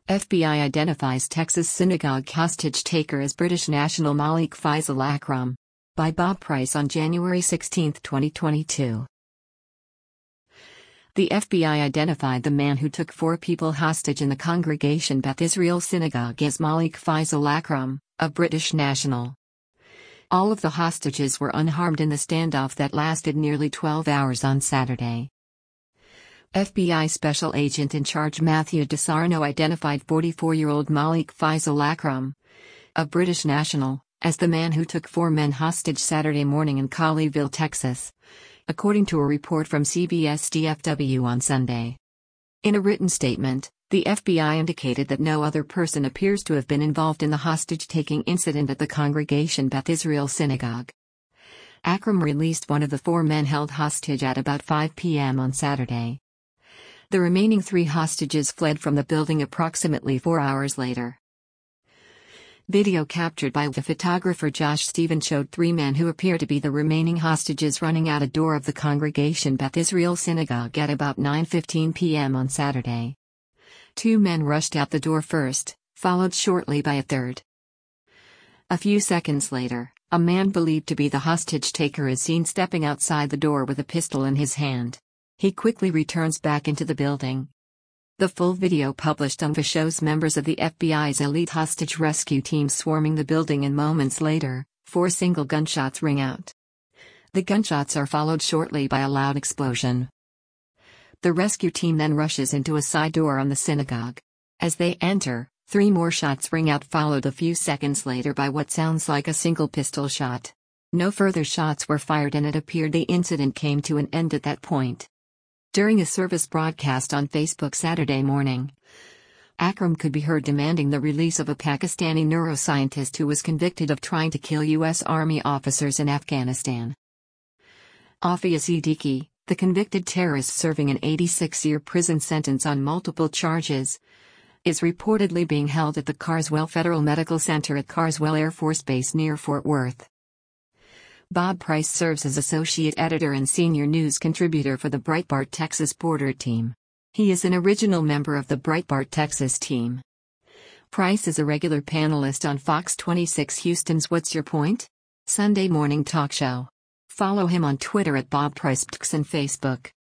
FBI identifies Texas synagogue hostage taker as British national Malik Faisal Akram. By Bob Price on January 16, 2022. The FBI identified the man who took 4 people hostage in the Congregation Beth Israel Synagogue as Malik Faisal Akram, a British national. All of the hostages were unharmed in the standoff that lasted nearly 12 hours on Saturday. FBI Special Agent in Charge Matthew DeSarno identified 44-year-old Malik Faisal Akram, a British national, as the man who took 4 men hostage Saturday morning in Colleyville, Texas, according to a report from CBS DFW on Sunday. In a written statement, the FBI indicated that no other person appears to have been involved in the hostage-taking incident at the Congregation Beth Israel Synagogue. Akram released one of the 4 men held hostage at about 5 p.m. on Saturday. The remaining 3 hostages fled from the building approximately 4 hours later. Video captured by the photographer Josh Stevens showed 3 men who appear to be the remaining hostages running out a door of the Congregation Beth Israel Synagogue at about 9:15 p.m. on Saturday. 2 men rushed out the door first, followed shortly by a third. A few seconds later, a man believed to be the hostage taker is seen stepping outside the door with a pistol in his hand. He quickly returns back into the building. The full video published on the shows members of the FBI's elite hostage rescue team swarming the building, and moments later, 4 single gunshots ring out. The gunshots are followed shortly by a loud explosion. The rescue team then rushes into a side door on the synagogue. As they enter, 3 more shots ring out, followed a few seconds later by what sounds like a single pistol shot. No further shots were fired, and it appeared the incident came to an end at that point. During a service broadcast on Facebook Saturday morning, Akram could be heard demanding the release of a Pakistani neuroscientist who was convicted of trying to kill U.S. Army officers in Afghanistan. Afia Siddiqui, the convicted terrorist serving an 86-year prison sentence on multiple charges, is reportedly being held at the Carswell Federal Medical Center at Carswell Air Force Base near Fort Worth. Bob Price serves as associate editor and senior news contributor for the Breitbart Texas Border team. He is an original member of the Breitbart Texas team. Price is a regular panelist on Fox 26 Houston's What's Your Point? Sunday morning talk show. Follow him on Twitter at Bob Price and Facebook.